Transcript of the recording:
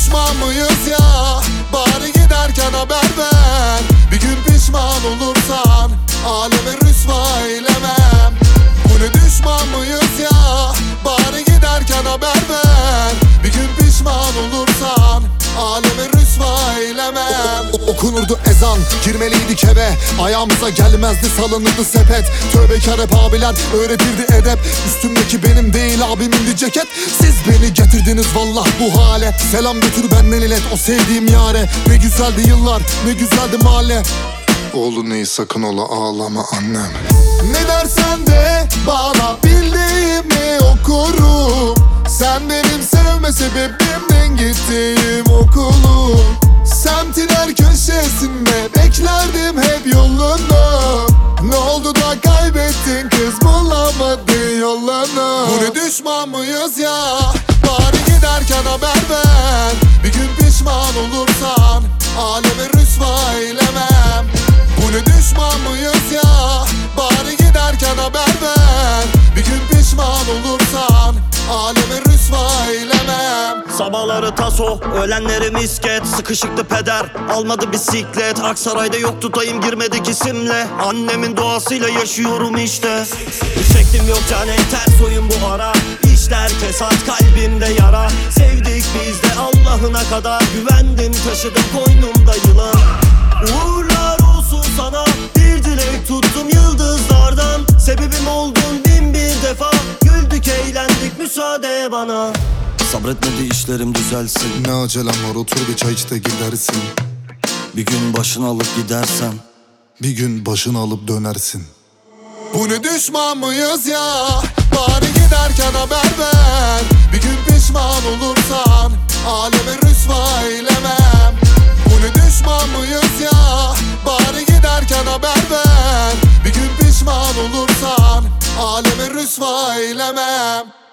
düşman mıyız ya? Bari giderken haber ver. Bir gün pişman olursan aleme rüsva eylemem. Bu ne düşman mıyız ya? Bari giderken haber ver. Bir gün pişman olursan aleme rüsva eylemem. Okunurdu ezan, girmeliydik eve. Ayağımıza gelmezdi, salınırdı sepet. Tövbekar hep abiler öğretirdi edep. Üstümdeki benim değil abimindi ceket. Siz beni getirdiniz vallah bu hale. Selam götür benden ilet o sevdiğim yare. Ne güzeldi yıllar, ne güzeldi mahalle. Oğlum neyi sakın ola ağlama annem. Ne dersen de bana bildiğimi okurum. Sen benim sevme sebebimdin gittiğim okulu. Semtin her köşesinde beklerdim hep yolunu. Ne oldu da kaybettin kız, bulamadın yolunu. Bu ne düşman mıyız ya? Bari giderken haber ver. Bir gün pişman olursan aleme rüsva eylemem. Bu ne düşman mıyız ya? Bari giderken haber ver. Bir gün pişman olursan aleme rüsva eylemem. Sabahları taso, öğlenleri misket. Sıkışıktı peder, almadı bisiklet. Aksaray'da yoktu dayım, girmedik isimle. Annemin duasıyla yaşıyorum işte. Çektim yok cane, ters oyun bu ara. İşler kesat, kalbimde yara. Sevdik biz de Allah'ına kadar. Güvendim, taşıdım koynumda yılan. Uğurlar olsun sana, bir dilek tuttum yıldızlardan. Sebebim oldun bin bir defa. Güldük eğlendik, müsaade bana. Sabretmedi işlerim düzelsin. Ne acelem var, otur bir çay iç de gidersin. Bir gün başını alıp gidersen, bir gün başını alıp dönersin. Bu ne düşman mıyız ya? Bari giderken haber ver. Bir gün pişman olursan aleme rüsva eylemem. Bu ne düşman mıyız ya? Bari giderken haber ver. Bir gün pişman olursan aleme rüsva eylemem.